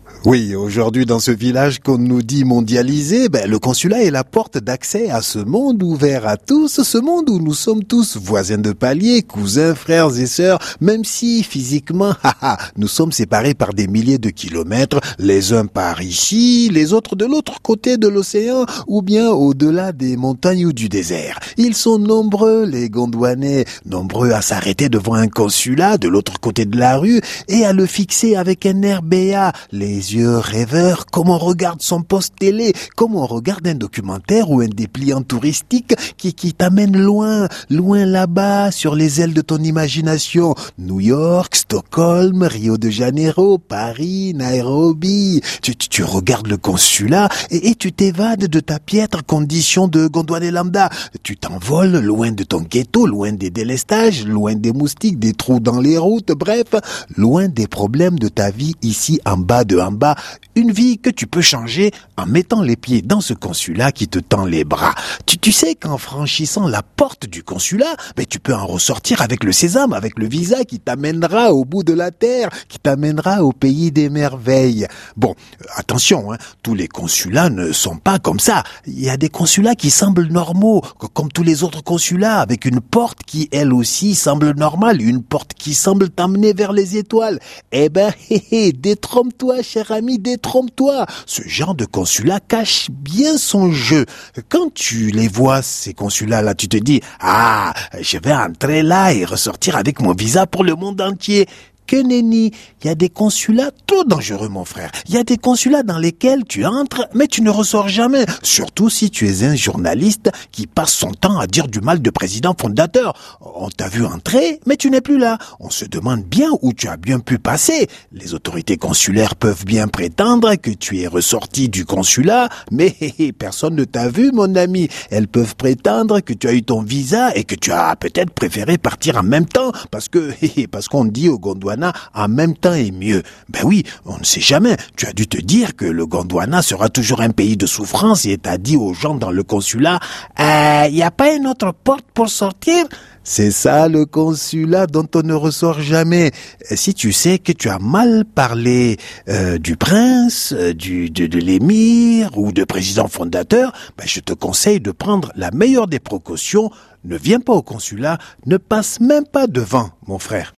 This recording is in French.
Oui, aujourd'hui dans ce village qu'on nous dit mondialisé, le consulat est la porte d'accès à ce monde ouvert à tous, ce monde où nous sommes tous voisins de palier, cousins, frères et sœurs, même si physiquement, nous sommes séparés par des milliers de kilomètres, les uns par ici, les autres de l'autre côté de l'océan, ou bien au-delà des montagnes ou du désert. Ils sont nombreux, les Gondwanais, nombreux à s'arrêter devant un consulat de l'autre côté de la rue et à le fixer avec un air béat, les yeux rêveurs, comme on regarde son poste télé, comme on regarde un documentaire ou un dépliant touristique qui t'amène loin, loin là-bas, sur les ailes de ton imagination. New York, Stockholm, Rio de Janeiro, Paris, Nairobi. Tu regardes le consulat et tu t'évades de ta piètre condition de Gondwanais lambda. Tu t'envoles loin de ton ghetto, loin des délestages, loin des moustiques, des trous dans les routes, bref, loin des problèmes de ta vie ici en bas de en bas. Une vie que tu peux changer en mettant les pieds dans ce consulat qui te tend les bras. Tu sais qu'en franchissant la porte du consulat, tu peux en ressortir avec le sésame, avec le visa qui t'amènera au bout de la terre, qui t'amènera au pays des merveilles. Bon, attention, tous les consulats ne sont pas comme ça. Il y a des consulats qui semblent normaux, comme tous les autres consulats, avec une porte qui, elle aussi, semble normale, une porte qui semble t'amener vers les étoiles. Détrompe-toi, cher ami, détrompe-toi. Ce genre de consulat cache bien son jeu. Quand tu les vois, ces consulats-là, tu te dis, je vais entrer là et ressortir avec mon visa pour le monde entier. Que nenni, il y a des consulats trop dangereux, mon frère. Il y a des consulats dans lesquels tu entres, mais tu ne ressors jamais. Surtout si tu es un journaliste qui passe son temps à dire du mal de président fondateur. On t'a vu entrer, mais tu n'es plus là. On se demande bien où tu as bien pu passer. Les autorités consulaires peuvent bien prétendre que tu es ressorti du consulat, mais personne ne t'a vu, mon ami. Elles peuvent prétendre que tu as eu ton visa et que tu as peut-être préféré partir en même temps parce qu'on dit aux Gondwanais en même temps est mieux. Oui, on ne sait jamais. Tu as dû te dire que le Gondwana sera toujours un pays de souffrance et t'as dit aux gens dans le consulat, y a pas une autre porte pour sortir? C'est ça le consulat dont on ne ressort jamais. Si tu sais que tu as mal parlé du prince, de l'émir ou de président fondateur, je te conseille de prendre la meilleure des précautions. Ne viens pas au consulat, ne passe même pas devant, mon frère.